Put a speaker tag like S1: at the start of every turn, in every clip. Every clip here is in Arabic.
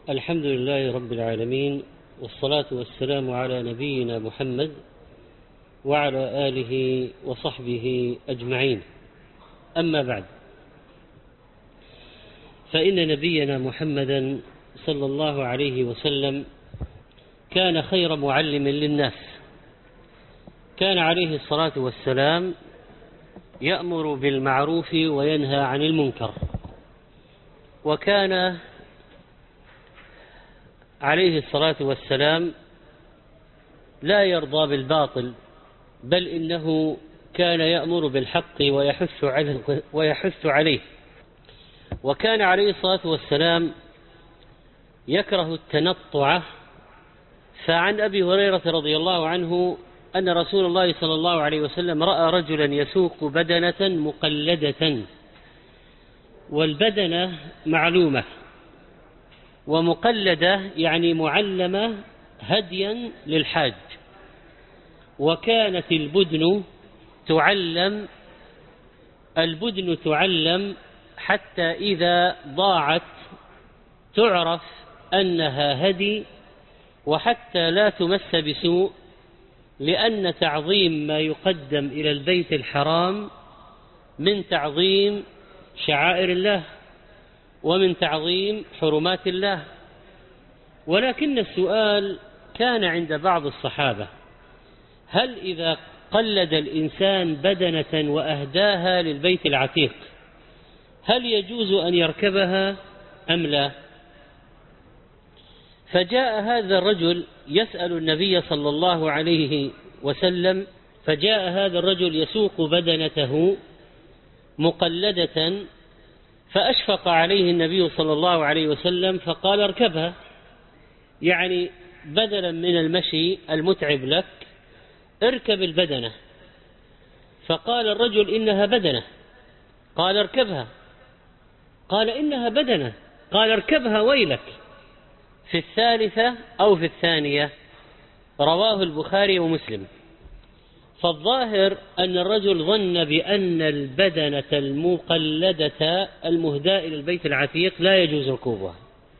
S1: الحمد لله رب العالمين، والصلاة والسلام على نبينا محمد وعلى آله وصحبه أجمعين. أما بعد، فإن نبينا محمدا صلى الله عليه وسلم كان خير معلم للناس. كان عليه الصلاة والسلام يأمر بالمعروف وينهى عن المنكر، وكان عليه الصلاة والسلام لا يرضى بالباطل، بل إنه كان يأمر بالحق ويحث عليه. وكان عليه الصلاة والسلام يكره التنطع. فعن أبي هريرة رضي الله عنه أن رسول الله صلى الله عليه وسلم رأى رجلا يسوق بدنة مقلدة، والبدنة معلومة، ومقلدة يعني معلمة هديا للحاج. وكانت البدن تعلم حتى إذا ضاعت تعرف أنها هدي، وحتى لا تمس بسوء، لأن تعظيم ما يقدم إلى البيت الحرام من تعظيم شعائر الله ومن تعظيم حرمات الله. ولكن السؤال كان عند بعض الصحابة: هل إذا قلد الإنسان بدنة وأهداها للبيت العتيق هل يجوز أن يركبها أم لا؟ فجاء هذا الرجل يسأل النبي صلى الله عليه وسلم، فجاء هذا الرجل يسوق بدنته مقلدة، فأشفق عليه النبي صلى الله عليه وسلم فقال: اركبها، يعني بدلا من المشي المتعب لك اركب البدنة. فقال الرجل: إنها بدنة. قال: اركبها. قال: إنها بدنة. قال: اركبها ويلك. في الثالثة أو في الثانية. رواه البخاري ومسلم. فالظاهر أن الرجل ظن بأن البدنة المقلدة المهداة إلى البيت العتيق لا يجوز ركوبها،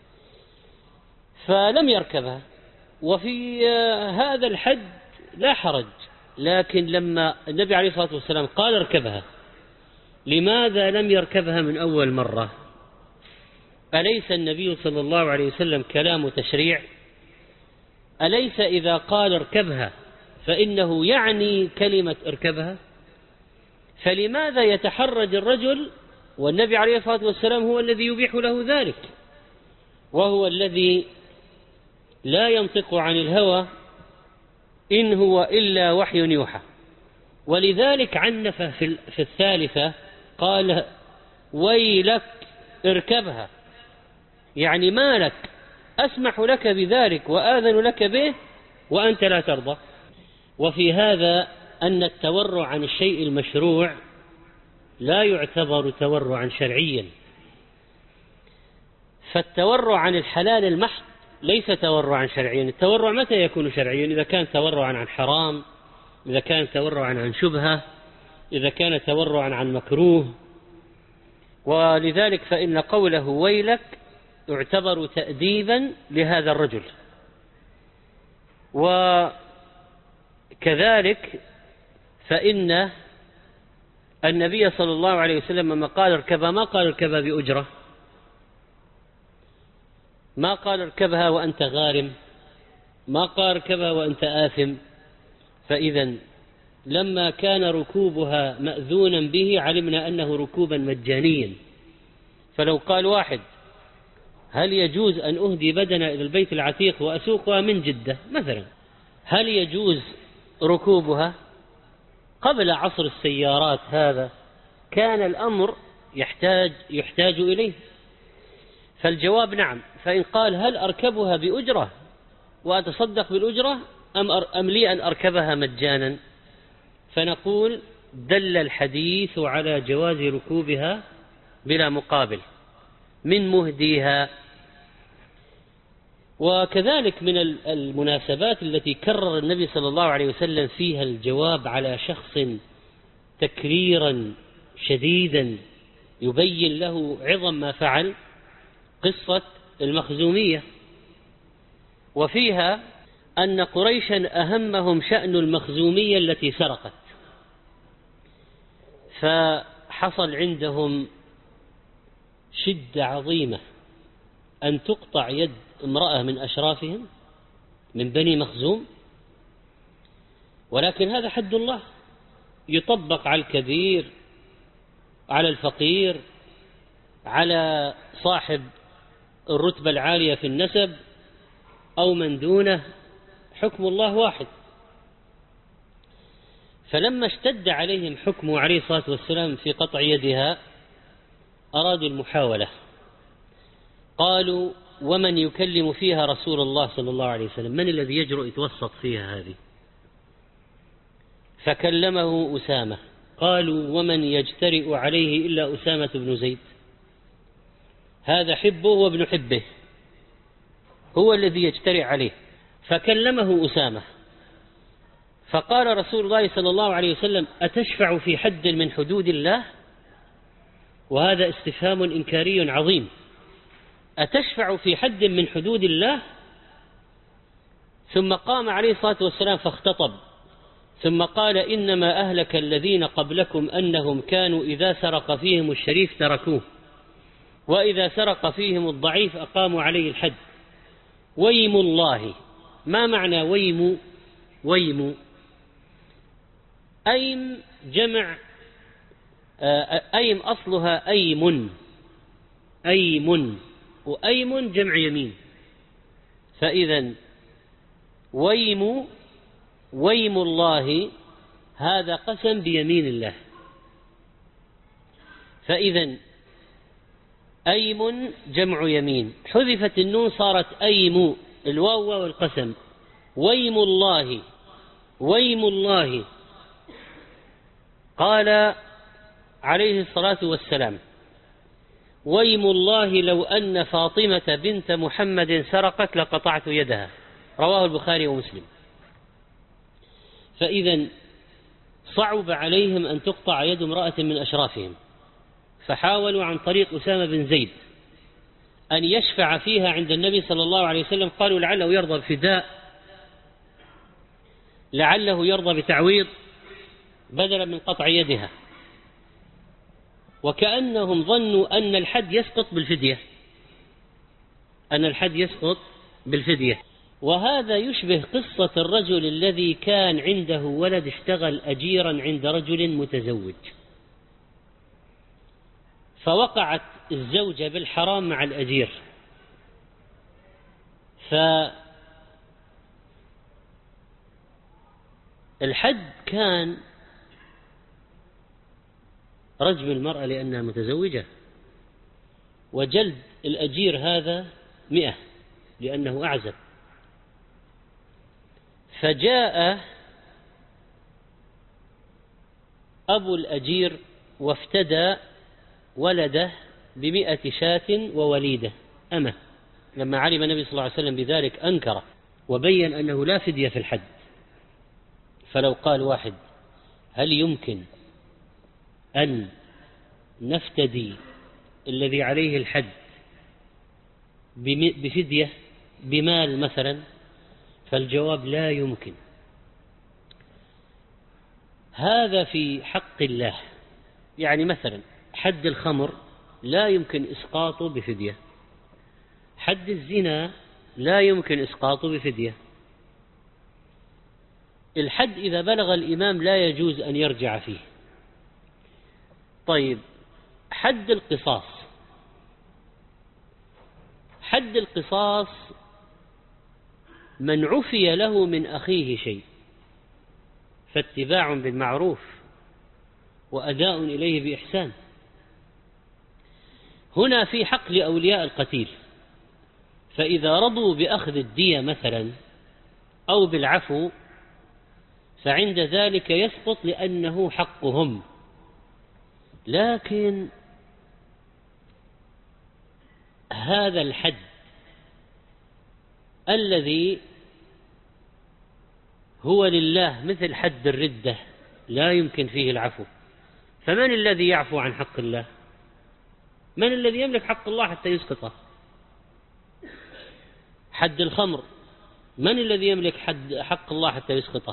S1: فلم يركبها. وفي هذا الحد لا حرج، لكن لما النبي عليه الصلاة والسلام قال اركبها، لماذا لم يركبها من أول مرة؟ أليس النبي صلى الله عليه وسلم كلام تشريع؟ أليس إذا قال اركبها فإنه يعني كلمة اركبها؟ فلماذا يتحرج الرجل والنبي عليه الصلاة والسلام هو الذي يبيح له ذلك، وهو الذي لا ينطق عن الهوى إن هو إلا وحي يوحى؟ ولذلك عنف في الثالثة قال: ويلك اركبها، يعني ما لك، أسمح لك بذلك وآذن لك به وأنت لا ترضى. وفي هذا أن التورع عن الشيء المشروع لا يعتبر تورعا شرعيا. فالتورع عن الحلال المحض ليس تورعا شرعيا. التورع متى يكون شرعيا؟ إذا كان تورعا عن حرام، إذا كان تورعا عن شبهة، إذا كان تورعا عن مكروه. ولذلك فإن قوله ويلك يعتبر تأديبا لهذا الرجل. وكذلك فإن النبي صلى الله عليه وسلم لما قال اركبها ما قال اركبها بأجرة، ما قال اركبها وأنت غارم، ما قال اركبها وأنت آثم. فإذا لما كان ركوبها مأذونا به علمنا أنه ركوبا مجانيا. فلو قال واحد: هل يجوز أن أهدي بدنة إلى البيت العتيق وأسوقها من جدة مثلا، هل يجوز ركوبها؟ قبل عصر السيارات هذا كان الأمر يحتاج إليه. فالجواب نعم. فإن قال: هل أركبها بأجرة وأتصدق بالأجرة أم لي أن أركبها مجانا؟ فنقول: دل الحديث على جواز ركوبها بلا مقابل من مهديها. وكذلك من المناسبات التي كرر النبي صلى الله عليه وسلم فيها الجواب على شخص تكريرا شديدا يبين له عظم ما فعل قصة المخزومية. وفيها أن قريشا أهمهم شأن المخزومية التي سرقت، فحصل عندهم شدة عظيمة أن تقطع يد امرأة من أشرافهم من بني مخزوم، ولكن هذا حد الله يطبق على الكبير، على الفقير، على صاحب الرتبة العالية في النسب أو من دونه، حكم الله واحد. فلما اشتد عليهم حكمه عليه الصلاة والسلام في قطع يدها أرادوا المحاولة، قالوا: ومن يكلم فيها رسول الله صلى الله عليه وسلم؟ من الذي يجرؤ يتوسط فيها هذه؟ فكلمه أسامة. قالوا: ومن يجترئ عليه إلا أسامة بن زيد، هذا حبه وابن حبه، هو الذي يجترئ عليه. فكلمه أسامة، فقال رسول الله صلى الله عليه وسلم: أتشفع في حد من حدود الله؟ وهذا استفهام إنكاري عظيم. أتشفع في حد من حدود الله؟ ثم قام عليه الصلاة والسلام فاختطب، ثم قال: إنما أهلك الذين قبلكم أنهم كانوا إذا سرق فيهم الشريف تركوه، وإذا سرق فيهم الضعيف أقاموا عليه الحد. ويم الله. ما معنى ويم؟ ويم أيم جمع، أيم أصلها أيم، أيم، وأيم جمع يمين. فإذا ويم الله هذا قسم بيمين الله. فإذا أيم جمع يمين، حذفت النون صارت أيم، الواو والقسم. ويم الله، ويم الله. قال عليه الصلاة والسلام: ويم الله لو أن فاطمة بنت محمد سرقت لقطعت يدها. رواه البخاري ومسلم. فإذا صعب عليهم أن تقطع يد امرأة من أشرافهم، فحاولوا عن طريق أسامة بن زيد أن يشفع فيها عند النبي صلى الله عليه وسلم. قالوا: لعله يرضى بفداء، لعله يرضى بتعويض بدلا من قطع يدها، وكأنهم ظنوا أن الحد يسقط بالفدية، أن الحد يسقط بالفدية. وهذا يشبه قصة الرجل الذي كان عنده ولد اشتغل أجيرا عند رجل متزوج، فوقعت الزوجة بالحرام مع الأجير، فالحد كان رجم المرأة لأنها متزوجة، وجلد الأجير هذا 100 لأنه أعزب. فجاء أبو الأجير وافتدى ولده ب100 شاة ووليدة أمه. لما علم النبي صلى الله عليه وسلم بذلك أنكر وبين أنه لا فدية في الحد. فلو قال واحد: هل يمكن أن نفتدي الذي عليه الحد بفدية بمال مثلا؟ فالجواب: لا يمكن. هذا في حق الله. يعني مثلا حد الخمر لا يمكن إسقاطه بفدية، حد الزنا لا يمكن إسقاطه بفدية. الحد إذا بلغ الإمام لا يجوز أن يرجع فيه. طيب، حد القصاص. حد القصاص من عفي له من أخيه شيء فاتباع بالمعروف وأداء إليه بإحسان. هنا في حق لأولياء القتيل، فإذا رضوا بأخذ الدية مثلا أو بالعفو فعند ذلك يسقط لأنه حقهم. لكن هذا الحد الذي هو لله مثل حد الردة لا يمكن فيه العفو، فمن الذي يعفو عن حق الله؟ من الذي يملك حق الله حتى يسقطه؟ حد الخمر من الذي يملك حق الله حتى يسقطه؟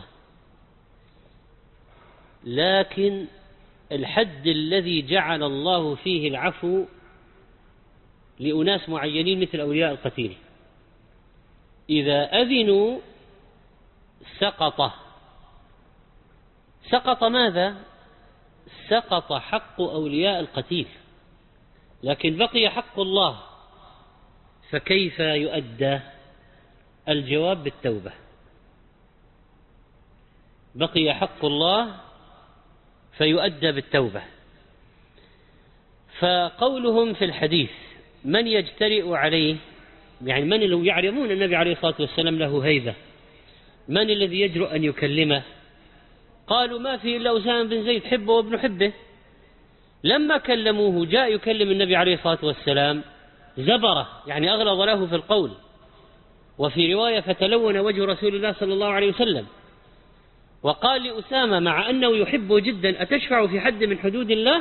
S1: لكن الحد الذي جعل الله فيه العفو لأناس معينين مثل أولياء القتيل، إذا أذنوا سقط ماذا؟ سقط حق أولياء القتيل، لكن بقي حق الله، فكيف يؤدى؟ الجواب بالتوبة. بقي حق الله فيؤدى بالتوبة. فقولهم في الحديث من يجترئ عليه، يعني من لو يعلمون النبي عليه الصلاة والسلام له هيبة، من الذي يجرؤ أن يكلمه؟ قالوا ما في إلا أسامة بن زيد حبه وابن حبه. لما كلموه جاء يكلم النبي عليه الصلاة والسلام زبره، يعني أغلظ له في القول. وفي رواية فتلون وجه رسول الله صلى الله عليه وسلم، وقال لأسامة مع أنه يحبه جدا أتشفع في حد من حدود الله؟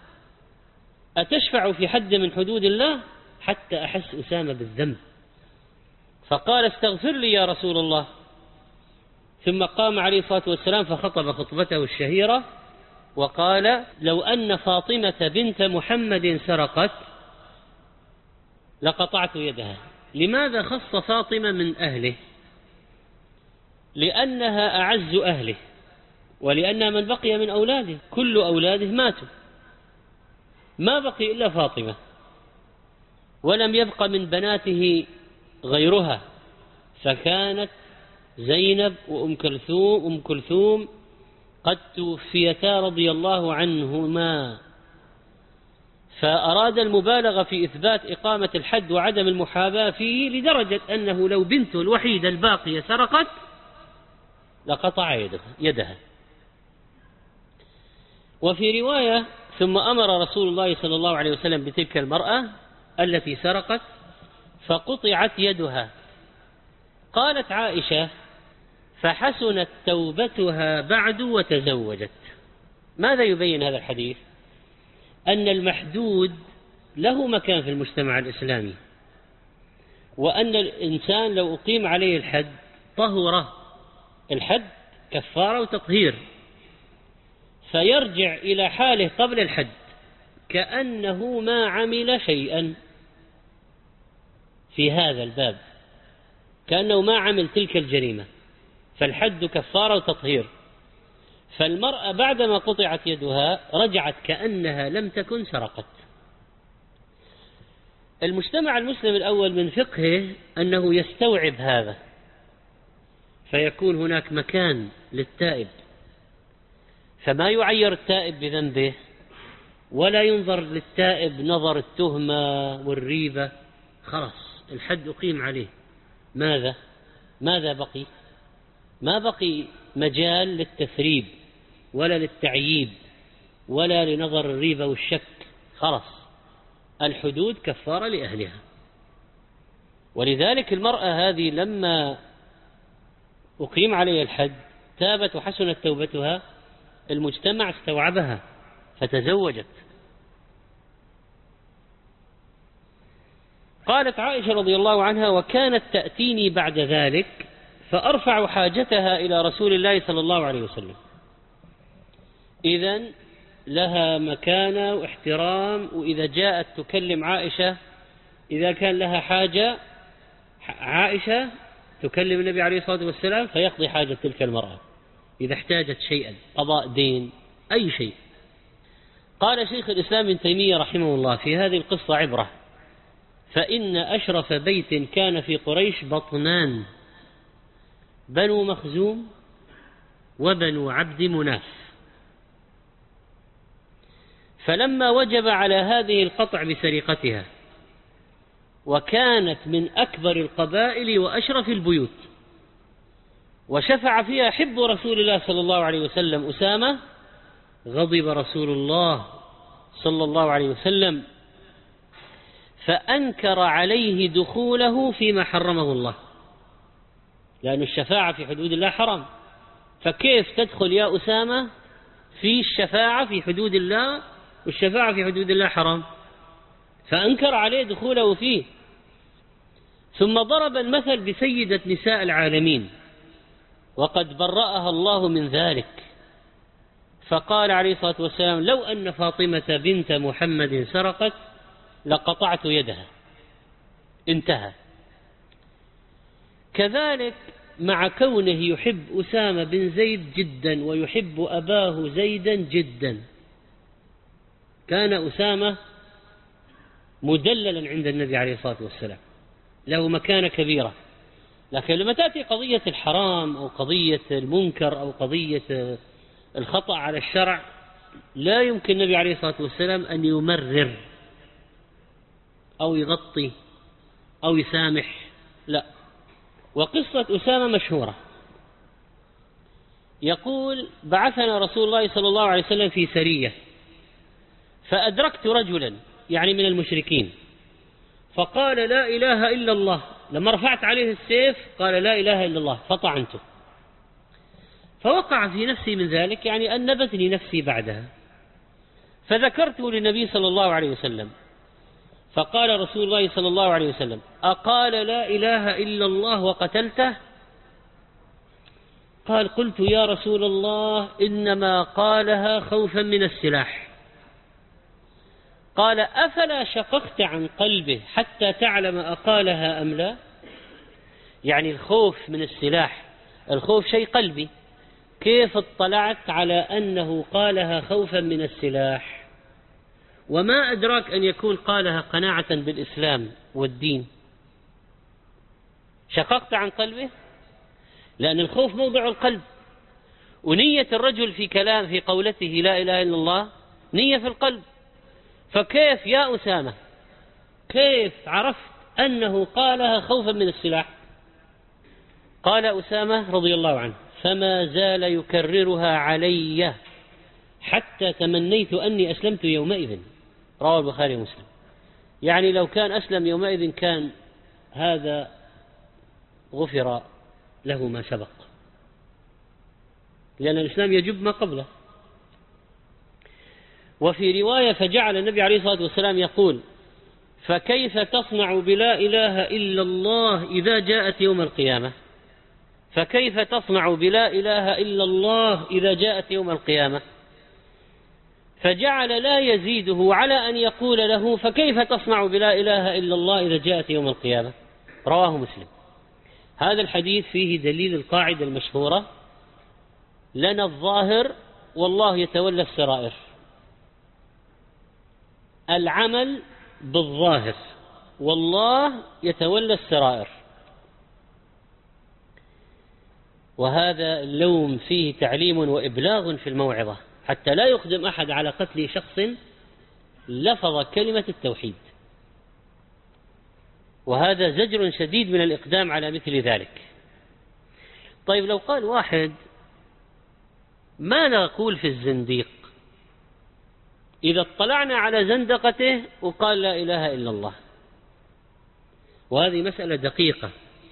S1: أتشفع في حد من حدود الله؟ حتى أحس أسامة بالذنب، فقال استغفر لي يا رسول الله. ثم قام عليه الصلاة والسلام فخطب خطبته الشهيرة وقال لو أن فاطمة بنت محمد سرقت لقطعت يدها. لماذا خص فاطمة من أهله؟ لأنها أعز أهله، ولأنها من بقي من أولاده، كل أولاده ماتوا، ما بقي إلا فاطمة، ولم يبق من بناته غيرها، فكانت زينب وأم كلثوم قد توفيتا رضي الله عنهما. فأراد المبالغة في إثبات إقامة الحد وعدم المحاباة فيه، لدرجة أنه لو بنته الوحيدة الباقية سرقت لقطع يدها. وفي رواية ثم أمر رسول الله صلى الله عليه وسلم بتلك المرأة التي سرقت فقطعت يدها. قالت عائشة فحسنت توبتها بعد وتزوجت. ماذا يبين هذا الحديث؟ أن المحدود له مكان في المجتمع الإسلامي، وأن الإنسان لو أقيم عليه الحد طهره. الحد كفارة وتطهير، فيرجع إلى حاله قبل الحد كأنه ما عمل شيئا في هذا الباب، كأنه ما عمل تلك الجريمة. فالحد كفارة وتطهير. فالمرأة بعدما قطعت يدها رجعت كأنها لم تكن سرقت. المجتمع المسلم الأول من فقهه أنه يستوعب هذا، فيكون هناك مكان للتائب، فما يعير التائب بذنبه، ولا ينظر للتائب نظر التهمة والريبة. خلاص الحد أقيم عليه. ماذا بقي؟ ما بقي مجال للتثريب ولا للتعييب ولا لنظر الريبة والشك. خلاص الحدود كفارة لأهلها. ولذلك المرأة هذه لما أقيم عليها الحد تابت وحسنت توبتها، المجتمع استوعبها فتزوجت. قالت عائشة رضي الله عنها وكانت تأتيني بعد ذلك فأرفع حاجتها إلى رسول الله صلى الله عليه وسلم. إذن لها مكانة واحترام، وإذا جاءت تكلم عائشة إذا كان لها حاجة عائشة تكلم النبي عليه الصلاة والسلام فيقضي حاجة تلك المرأة إذا احتاجت شيئا، قضاء دين أي شيء. قال شيخ الإسلام ابن تيمية رحمه الله في هذه القصة عبرة، فإن أشرف بيت كان في قريش بطنان، بنو مخزوم وبنو عبد مناف. فلما وجب على هذه القطع بسرقتها، وكانت من أكبر القبائل وأشرف البيوت، وشفع فيها حب رسول الله صلى الله عليه وسلم أسامة، غضب رسول الله صلى الله عليه وسلم فأنكر عليه دخوله فيما حرمه الله، لأن الشفاعة في حدود الله حرام، فكيف تدخل يا أسامة في الشفاعة في حدود الله والشفاعة في حدود الله حرام؟ فأنكر عليه دخوله فيه. ثم ضرب المثل بسيدة نساء العالمين وقد برأها الله من ذلك، فقال عليه الصلاة والسلام: لو أن فاطمة بنت محمد سرقت لقطعت يدها. انتهى. كذلك مع كونه يحب أسامة بن زيد جدا ويحب أباه زيدا جدا، كان أسامة مدللا عند النبي عليه الصلاة والسلام، له مكانة كبيرة. لكن لما تأتي قضية الحرام أو قضية المنكر أو قضية الخطأ على الشرع، لا يمكن النبي عليه الصلاة والسلام أن يمرر أو يغطي أو يسامح، لا. وقصة أسامة مشهورة، يقول: بعثنا رسول الله صلى الله عليه وسلم في سرية، فأدركت رجلا يعني من المشركين فقال: لا إله إلا الله. لما رفعت عليه السيف قال: لا إله إلا الله، فطعنته. فوقع في نفسي من ذلك، يعني أنبتني نفسي بعدها، فذكرته للنبي صلى الله عليه وسلم، فقال رسول الله صلى الله عليه وسلم: أقال لا إله إلا الله وقتلته؟ قال: قلت يا رسول الله إنما قالها خوفا من السلاح. قال: أفلا شققت عن قلبه حتى تعلم أقالها أم لا؟ يعني الخوف من السلاح، الخوف شيء قلبي، كيف اطلعت على أنه قالها خوفا من السلاح؟ وما أدراك أن يكون قالها قناعة بالإسلام والدين؟ شققت عن قلبه، لأن الخوف موضع القلب، ونية الرجل في قولته لا إله إلا الله نية في القلب. فكيف يا أسامة، كيف عرفت أنه قالها خوفا من السلاح؟ قال أسامة رضي الله عنه: فما زال يكررها علي حتى تمنيت أني أسلمت يومئذ. رواه البخاري ومسلم. يعني لو كان أسلم يومئذ كان هذا غفر له ما سبق، لأن الإسلام يجب ما قبله. وفي رواية: فجعل النبي عليه الصلاة والسلام يقول: فكيف تصنع بلا إله إلا الله إذا جاءت يوم القيامة؟ فكيف تصنع بلا إله إلا الله إذا جاءت يوم القيامة؟ فجعل لا يزيده على أن يقول له: فكيف تصنع بلا إله إلا الله إذا جاءت يوم القيامة؟ رواه مسلم. هذا الحديث فيه دليل القاعدة المشهورة: لنا الظاهر والله يتولى السرائر. العمل بالظاهر والله يتولى السرائر. وهذا اللوم فيه تعليم وإبلاغ في الموعظة، حتى لا يقدم أحد على قتل شخص لفظ كلمة التوحيد، وهذا زجر شديد من الإقدام على مثل ذلك. طيب لو قال واحد: ما نقول في الزنديق إذا اطلعنا على زندقته وقال لا إله إلا الله؟ وهذه مسألة دقيقة.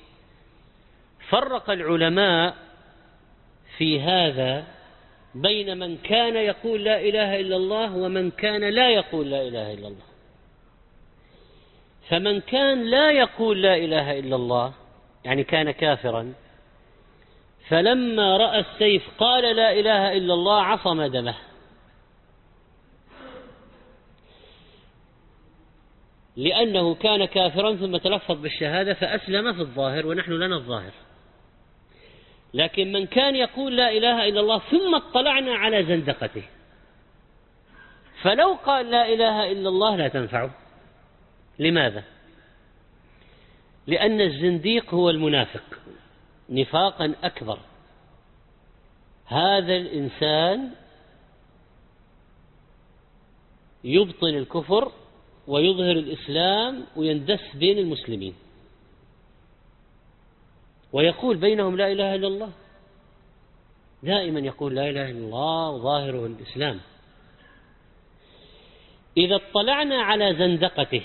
S1: فرق العلماء في هذا بين من كان يقول لا إله إلا الله ومن كان لا يقول لا إله إلا الله. فمن كان لا يقول لا إله إلا الله يعني كان كافرا، فلما رأى السيف قال لا إله إلا الله عصم دمه، لأنه كان كافرا ثم تلفظ بالشهادة فأسلم في الظاهر، ونحن لنا الظاهر. لكن من كان يقول لا إله إلا الله ثم اطلعنا على زندقته، فلو قال لا إله إلا الله لا تنفعه. لماذا؟ لأن الزنديق هو المنافق نفاقا أكبر. هذا الإنسان يبطن الكفر ويظهر الإسلام ويندس بين المسلمين، ويقول بينهم لا إله إلا الله، دائما يقول لا إله إلا الله وظاهره الإسلام. إذا اطلعنا على زندقته،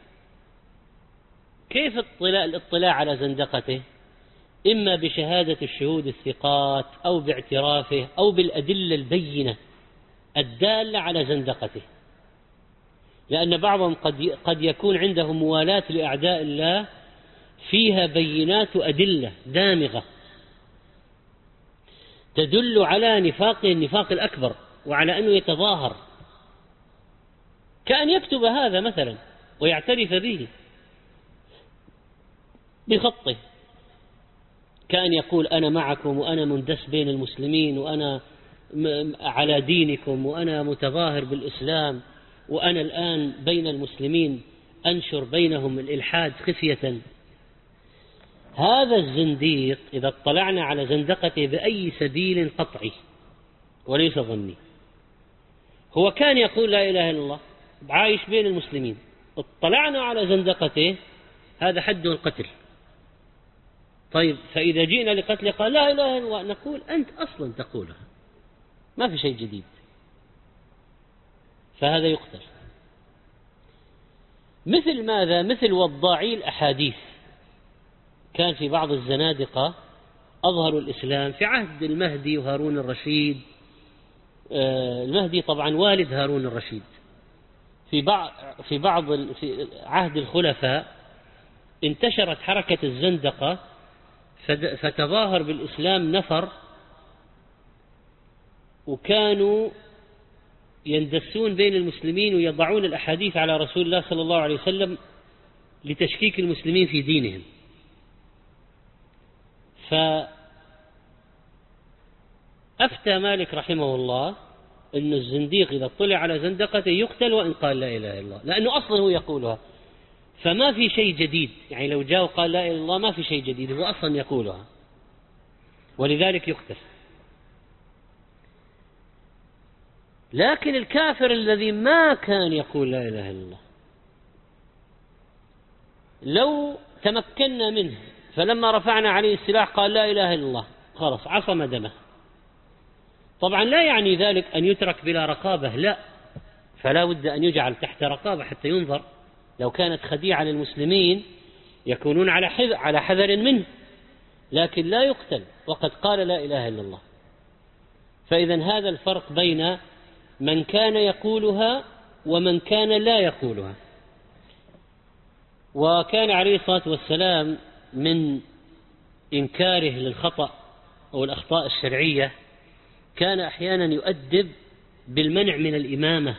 S1: كيف الاطلاع على زندقته؟ إما بشهادة الشهود الثقات أو باعترافه أو بالأدلة البينة الدالة على زندقته، لأن بعضهم قد يكون عندهم موالاة لأعداء الله فيها بينات أدلة دامغة تدل على نفاقه النفاق الأكبر وعلى أنه يتظاهر، كأن يكتب هذا مثلا ويعترف به بخطه، كأن يقول أنا معكم وأنا مندس بين المسلمين وأنا على دينكم وأنا متظاهر بالإسلام وأنا الآن بين المسلمين أنشر بينهم الإلحاد خفية. هذا الزنديق إذا اطلعنا على زندقته بأي سبيل قطعي وليس ظني، هو كان يقول لا إله إلا الله عايش بين المسلمين، اطلعنا على زندقته هذا حد القتل. طيب فإذا جئنا لقتله قال لا إله إلا الله، نقول أنت أصلا تقولها، ما في شيء جديد، فهذا يقتل. مثل ماذا؟ مثل وضاعي الأحاديث، كان في بعض الزنادقة أظهروا الإسلام في عهد المهدي وهارون الرشيد. المهدي طبعا والد هارون الرشيد. في عهد الخلفاء انتشرت حركة الزندقة، فتظاهر بالإسلام نفر، وكانوا يندسون بين المسلمين ويضعون الأحاديث على رسول الله صلى الله عليه وسلم لتشكيك المسلمين في دينهم. فأفتى مالك رحمه الله أن الزنديق إذا اطلع على زندقته يقتل وإن قال لا إله إلا الله، لأنه أصلا هو يقولها، فما في شيء جديد. يعني لو جاء وقال لا إله إلا الله ما في شيء جديد، هو أصلا يقولها، ولذلك يقتل. لكن الكافر الذي ما كان يقول لا إله إلا الله لو تمكنا منه فلما رفعنا عليه السلاح قال لا إله إلا الله خلاص عصم دمه. طبعا لا يعني ذلك أن يترك بلا رقابة، لا، فلا بد أن يجعل تحت رقابة حتى ينظر. لو كانت خديعة للمسلمين يكونون على حذر منه، لكن لا يقتل وقد قال لا إله إلا الله. فإذا هذا الفرق بين من كان يقولها ومن كان لا يقولها. وكان عليه الصلاة والسلام من إنكاره للخطأ أو الأخطاء الشرعية كان أحيانا يؤدب بالمنع من الإمامة،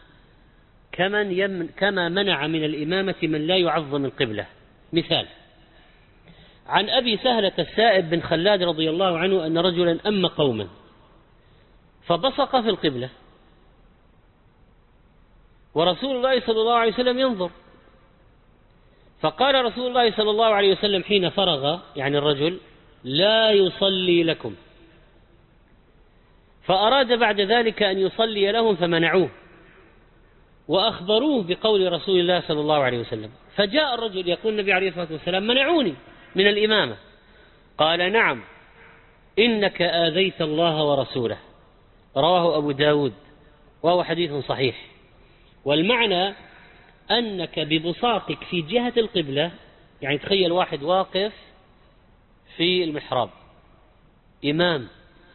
S1: كما منع من الإمامة من لا يعظم القبلة. مثال عن أبي سهلة السائب بن خلاد رضي الله عنه أن رجلا أم قوما فبصق في القبلة، ورسول الله صلى الله عليه وسلم ينظر، فقال رسول الله صلى الله عليه وسلم حين فرغ يعني الرجل لا يصلي لكم، فأراد بعد ذلك أن يصلي لهم فمنعوه وأخبروه بقول رسول الله صلى الله عليه وسلم. فجاء الرجل يقول النبي عليه الصلاة والسلام منعوني من الإمامة، قال نعم إنك آذيت الله ورسوله، رواه أبو داود وهو حديث صحيح. والمعنى أنك ببصاقك في جهة القبلة، يعني تخيل واحد واقف في المحراب إمام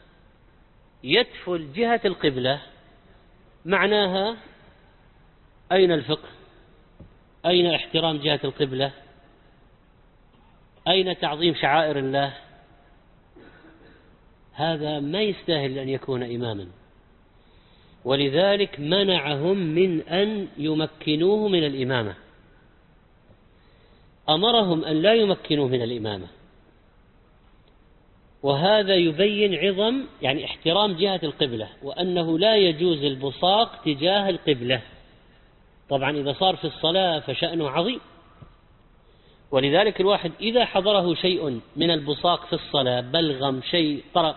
S1: يدفل جهة القبلة، معناها أين الفقه؟ أين احترام جهة القبلة؟ أين تعظيم شعائر الله؟ هذا ما يستاهل أن يكون إماما، ولذلك منعهم من أن يمكنوه من الإمامة، أمرهم أن لا يمكنوه من الإمامة. وهذا يبين عظم يعني احترام جهة القبلة، وأنه لا يجوز البصاق تجاه القبلة. طبعا إذا صار في الصلاة فشأنه عظيم، ولذلك الواحد إذا حضره شيء من البصاق في الصلاة، بلغم شيء طرق،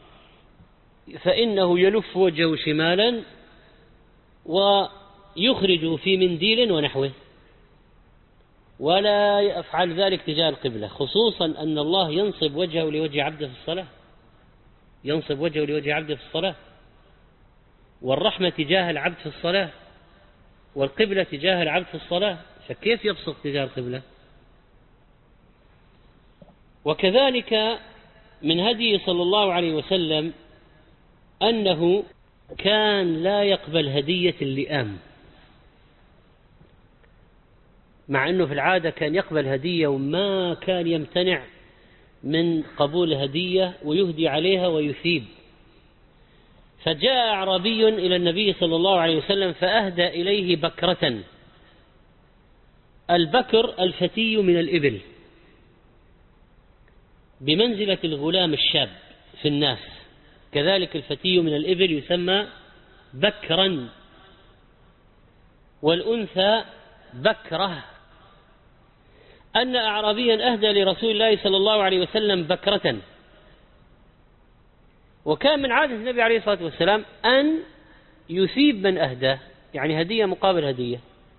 S1: فإنه يلف وجهه شمالا ويخرج في منديل ونحوه، ولا يفعل ذلك تجاه القبلة، خصوصا أن الله ينصب وجهه لوجه عبده في الصلاة، ينصب وجهه لوجه عبده في الصلاة، والرحمة تجاه العبد في الصلاة، والقبلة تجاه العبد في الصلاة، فكيف يبصق تجاه القبلة؟ وكذلك من هدي صلى الله عليه وسلم أنه كان لا يقبل هدية اللئام، مع أنه في العادة كان يقبل هدية وما كان يمتنع من قبول هدية ويهدي عليها ويثيب. فجاء أعرابي إلى النبي صلى الله عليه وسلم فأهدى إليه بكرة. البكر الفتي من الإبل، بمنزلة الغلام الشاب في الناس، كذلك الفتي من الإبل يسمى بكرا، والأنثى بكرة. أن أعرابيا أهدى لرسول الله صلى الله عليه وسلم بكرة، وكان من عادة النبي عليه الصلاة والسلام أن يثيب من أهداه، يعني هدية مقابل هدية.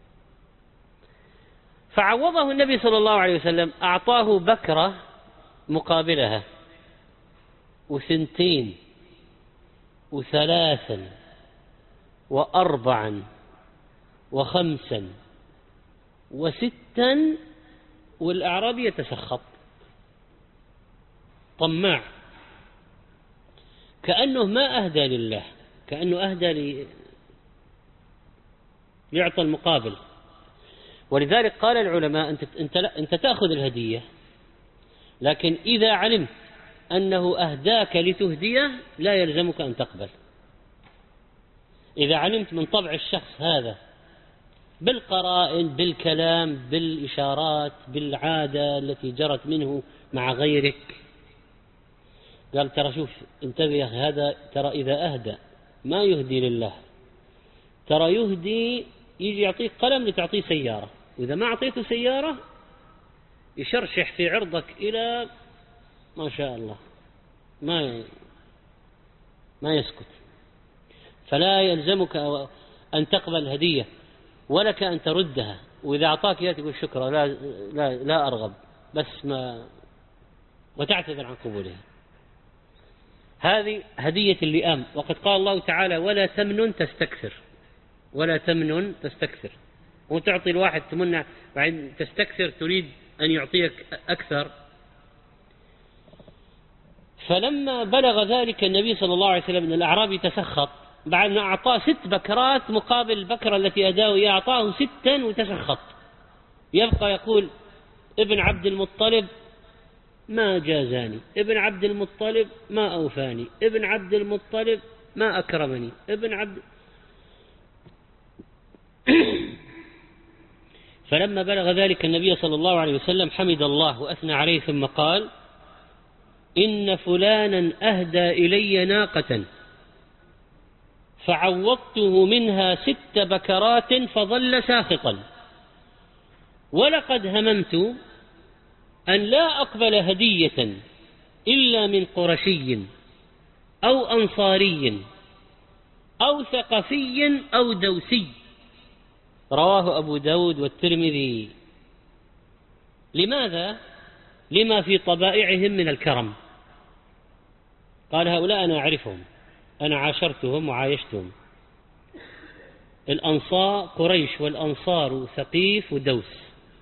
S1: فعوضه النبي صلى الله عليه وسلم، أعطاه بكرة مقابلها، وثنتين وثلاثا وأربعا وخمسا وستا، والأعرابي يتسخط طماع، كأنه ما أهدى لله، كأنه أهدى ليعطى المقابل. ولذلك قال العلماء أنت تأخذ الهدية، لكن إذا علمت أنه أهداك لتهديه لا يلزمك أن تقبل. إذا علمت من طبع الشخص هذا بالقرائن، بالكلام، بالإشارات، بالعادة التي جرت منه مع غيرك، قال ترى شوف انتبه، هذا ترى إذا أهدى ما يهدي لله، ترى يهدي يجي يعطيك قلم لتعطيه سيارة، وإذا ما أعطيته سيارة يشرشح في عرضك إلى ما شاء الله، ما يسكت. فلا يلزمك أن تقبل هدية، ولك أن تردها، وإذا أعطاك إياها تقول شكرا، لا أرغب، بس ما، وتعتذر عن قبولها. هذه هدية اللئام. وقد قال الله تعالى ولا تمنن تستكثر، ولا تمنن تستكثر، وتعطي الواحد تمنع بعد تستكثر، تريد أن يعطيك أكثر. فلما بلغ ذلك النبي صلى الله عليه وسلم أن الأعرابي تسخط بعد ما أعطاه 6 بكرات مقابل البكرة التي أداه إياها، أعطاه 6 وتسخط، يبقى يقول ابن عبد المطلب ما جازاني، ابن عبد المطلب ما أوفاني، ابن عبد المطلب ما أكرمني، ابن عبد فلما بلغ ذلك النبي صلى الله عليه وسلم حمد الله وأثنى عليه، ثم قال إن فلانا أهدى إلي ناقة فعوضته منها 6 بكرات فظل ساخطا، ولقد هممت أن لا أقبل هدية إلا من قرشي أو أنصاري أو ثقفي أو دوسي. رواه أبو داود والترمذي. لماذا؟ لما في طبائعهم من الكرم. قال هؤلاء أنا أعرفهم، أنا عاشرتهم وعايشتهم. الأنصار قريش، والأنصار ثقيف ودوس،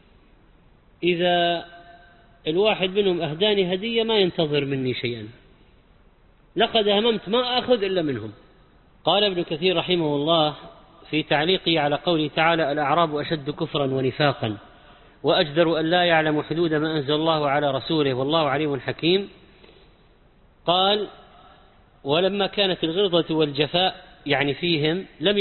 S1: إذا الواحد منهم أهداني هدية ما ينتظر مني شيئا، لقد هممت ما أخذ إلا منهم. قال ابن كثير رحمه الله في تعليقه على قوله تعالى الأعراب أشد كفرا ونفاقا وأجدر أن لا يعلم حدود ما أنزل الله على رسوله والله عليم حكيم، قال ولما كانت الغلظة والجفاء يعني فيهم لم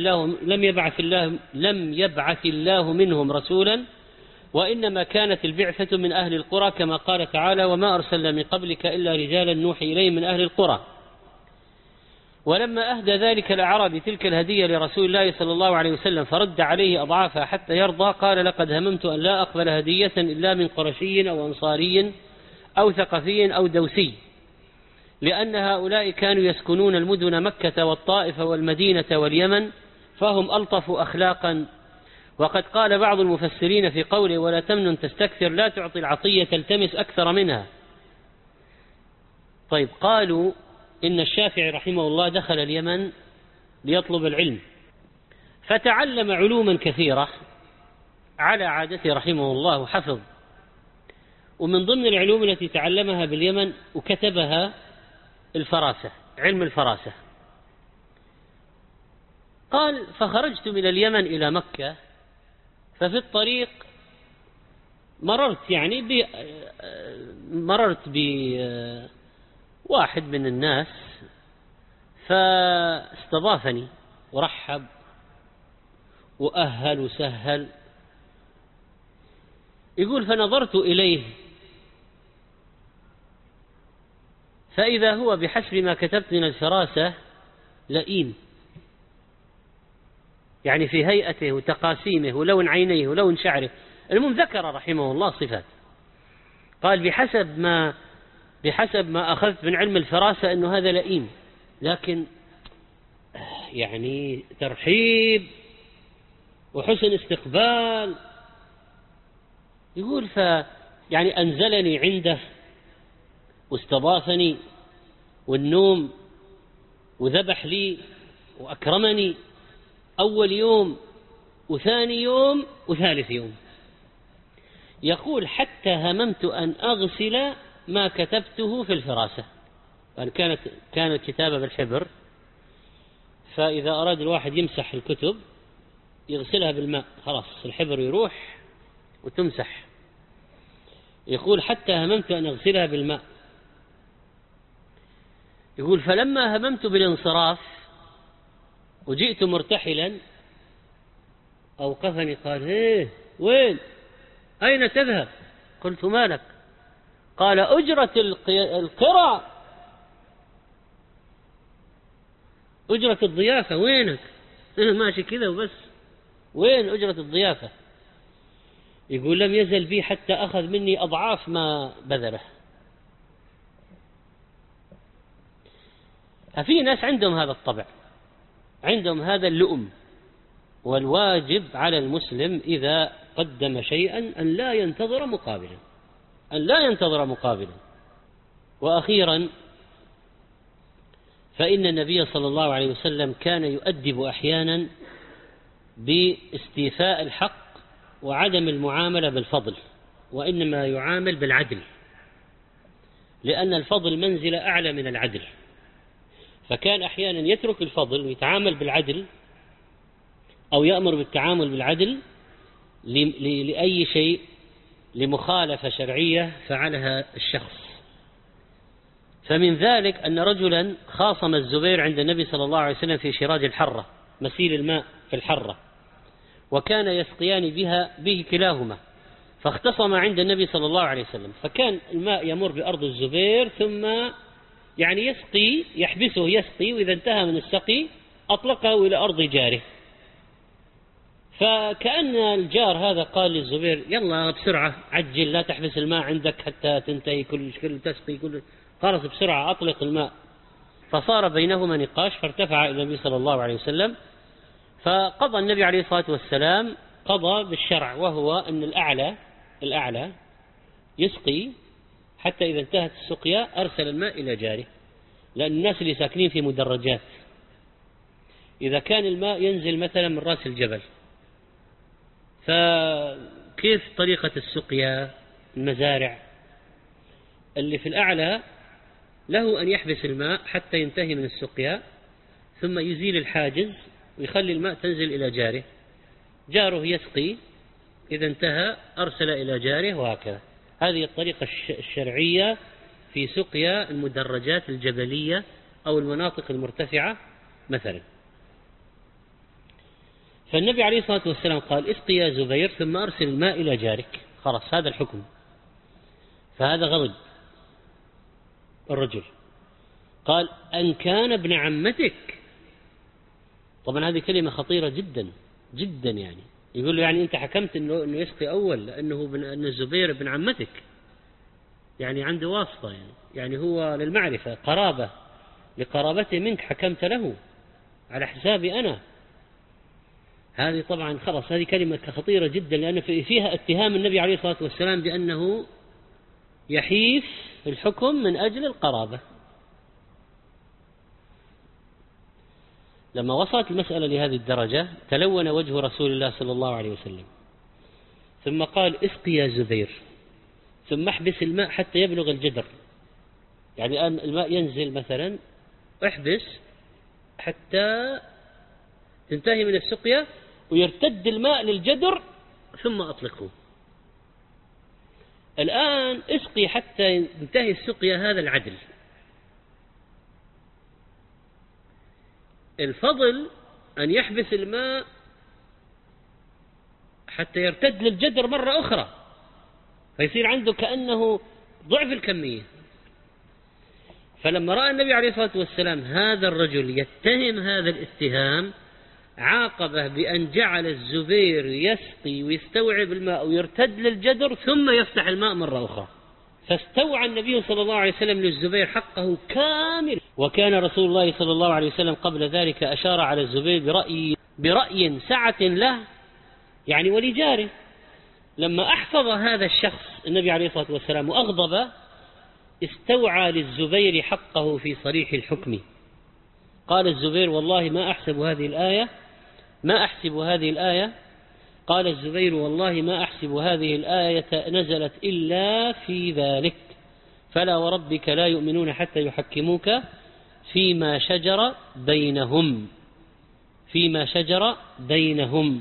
S1: يبعث الله منهم رسولا، وإنما كانت البعثة من أهل القرى، كما قال تعالى وما أرسلنا من قبلك إلا رجالا نوحي إليهم من أهل القرى. ولما أهدى ذلك الأعرابي تلك الهدية لرسول الله صلى الله عليه وسلم فرد عليه أضعافها حتى يرضى، قال لقد هممت أن لا أقبل هدية إلا من قرشي أو أنصاري أو ثقفي أو دوسي، لأن هؤلاء كانوا يسكنون المدن مكة والطائف والمدينة واليمن، فهم ألطف أخلاقا. وقد قال بعض المفسرين في قوله ولا تمنن تستكثر لا تعطي العطية تلتمس أكثر منها. طيب، قالوا إن الشافعي رحمه الله دخل اليمن ليطلب العلم، فتعلم علوما كثيرة على عادته رحمه الله وحفظ، ومن ضمن العلوم التي تعلمها باليمن وكتبها الفراسة، علم الفراسة. قال فخرجت من اليمن إلى مكة، ففي الطريق مررت بواحد من الناس فاستضافني ورحب وأهل وسهل. يقول فنظرت إليه فإذا هو بحسب ما كتبت من الفراسة لئيم، يعني في هيئته وتقاسيمه ولون عينيه ولون شعره. المهم ذكر رحمه الله صفات، قال بحسب ما أخذت من علم الفراسة أنه هذا لئيم، لكن يعني ترحيب وحسن استقبال. يقول يعني أنزلني عنده واستضافني والنوم وذبح لي وأكرمني أول يوم وثاني يوم وثالث يوم. يقول حتى هممت أن أغسل ما كتبته في الفراسة، كانت كتابة بالحبر، فإذا أراد الواحد يمسح الكتب يغسلها بالماء، خلاص الحبر يروح وتمسح. يقول حتى هممت أن أغسلها بالماء. يقول فلما هممت بالانصراف وجئت مرتحلا أوقفني قال وين أين تذهب؟ قلت ما لك؟ قال أجرة القرى، أجرة الضيافة وينك؟ ماشي كذا وبس، وين أجرة الضيافة؟ يقول لم يزل بي حتى أخذ مني أضعاف ما بذله. ففي ناس عندهم هذا الطبع، عندهم هذا اللؤم. والواجب على المسلم إذا قدم شيئا أن لا ينتظر مقابلا. وأخيرا فإن النبي صلى الله عليه وسلم كان يؤدب أحيانا باستيفاء الحق وعدم المعاملة بالفضل، وإنما يعامل بالعدل، لأن الفضل منزلة أعلى من العدل. فكان أحيانا يترك الفضل ويتعامل بالعدل، أو يأمر بالتعامل بالعدل لأي شيء، لمخالفة شرعية فعلها الشخص. فمن ذلك أن رجلا خاصم الزبير عند النبي صلى الله عليه وسلم في شراج الحرة، مسيل الماء في الحرة، وكان يسقيان به كلاهما، فاختصم عند النبي صلى الله عليه وسلم. فكان الماء يمر بأرض الزبير ثم يعني يحبسه يسقي، وإذا انتهى من السقي أطلقه إلى أرض جاره. فكأن الجار هذا قال للزبير يلا بسرعة عجل، لا تحبس الماء عندك حتى تنتهي كل تسقي خلاص بسرعة أطلق الماء. فصار بينهما نقاش، فارتفع إلى النبي صلى الله عليه وسلم، فقضى النبي عليه الصلاة والسلام قضى بالشرع، وهو أن الأعلى يسقي حتى إذا انتهت السقيا أرسل الماء إلى جاره. لأن الناس اللي ساكنين في مدرجات، إذا كان الماء ينزل مثلا من رأس الجبل، فكيف طريقة السقيا؟ المزارع اللي في الأعلى له أن يحبس الماء حتى ينتهي من السقيا، ثم يزيل الحاجز ويخلي الماء تنزل إلى جاره، جاره يسقي، إذا انتهى أرسل إلى جاره، وهكذا. هذه الطريقة الشرعية في سقيا المدرجات الجبلية أو المناطق المرتفعة مثلا. فالنبي عليه الصلاة والسلام قال اسقي يا زبير ثم أرسل الماء إلى جارك، خلاص هذا الحكم. فهذا غضب الرجل، قال أن كان ابن عمتك. طبعا هذه كلمة خطيرة جدا جدا، يعني يقول له يعني أنت حكمت أنه يسقي أول أن الزبير ابن عمتك، يعني عنده واسطة، يعني هو للمعرفة قرابة، لقرابته منك حكمت له على حسابي أنا. هذه طبعا خلاص هذه كلمة خطيرة جدا، لأن فيها اتهام النبي عليه الصلاة والسلام بأنه يحيف الحكم من أجل القرابة. لما وصلت المسألة لهذه الدرجة تلون وجه رسول الله صلى الله عليه وسلم، ثم قال اسقي يا زبير ثم احبس الماء حتى يبلغ الجدر. يعني الآن الماء ينزل مثلا، احبس حتى تنتهي من السقيا ويرتد الماء للجدر ثم أطلقه. الآن اسقي حتى ينتهي السقيا، هذا العدل. الفضل أن يحبس الماء حتى يرتد للجدر مرة أخرى، فيصير عنده كأنه ضعف الكمية. فلما رأى النبي عليه الصلاة والسلام هذا الرجل يتهم هذا الاتهام، عاقبه بأن جعل الزبير يسقي ويستوعب الماء ويرتد للجدر ثم يفتح الماء مرة أخرى، فاستوعى النبي صلى الله عليه وسلم للزبير حقه كامل. وكان رسول الله صلى الله عليه وسلم قبل ذلك أشار على الزبير برأي سعة له يعني ولجاره. لما أحفظ هذا الشخص النبي عليه الصلاة والسلام وأغضب، استوعى للزبير حقه في صريح الحكم. قال الزبير: والله ما أحسب هذه الآية. قال الزبير: والله ما أحسب هذه الآية نزلت إلا في ذلك، فلا وربك لا يؤمنون حتى يحكموك فيما شجر بينهم.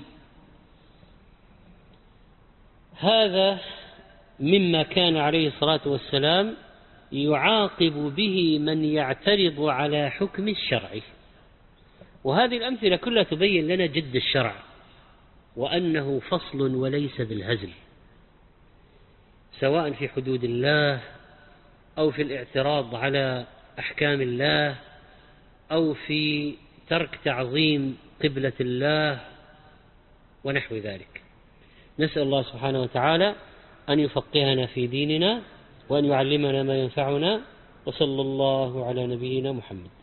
S1: هذا مما كان عليه الصلاة والسلام يعاقب به من يعترض على حكم الشرع. وهذه الأمثلة كلها تبين لنا جد الشرع، وأنه فصل وليس بالهزل، سواء في حدود الله أو في الاعتراض على أحكام الله أو في ترك تعظيم قبلة الله ونحو ذلك. نسأل الله سبحانه وتعالى أن يفقهنا في ديننا وأن يعلمنا ما ينفعنا، وصلى الله على نبينا محمد.